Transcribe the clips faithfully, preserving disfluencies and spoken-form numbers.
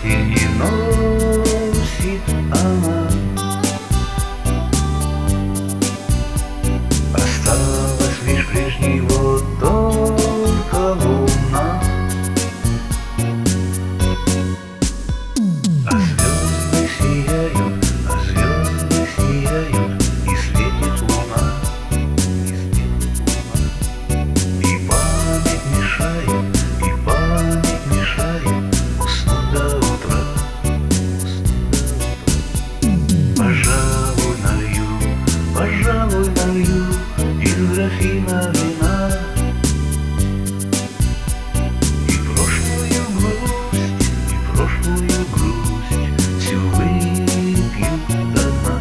И не носит она. Осталась лишь прежней вот только луна. А звезды сияют, а звезды сияют, и светит луна, и светит луна. И память мешает, и память мешает уснуть до утра, уснуть до утра. Пожалуй, налью, пожалуй, налью из графина вина. И прошлую грусть, и прошлую грусть всю выпью до дна.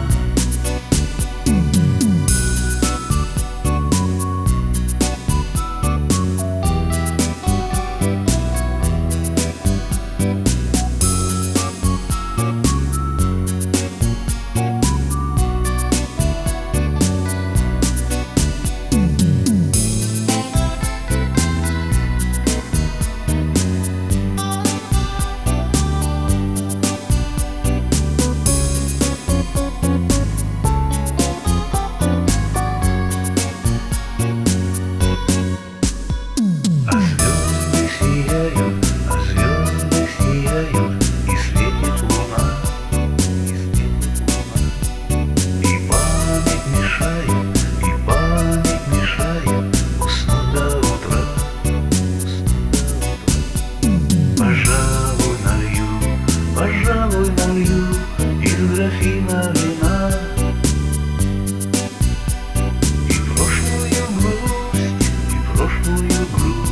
Пожалуй, налью из графина вина. И прошлую грусть, и прошлую грусть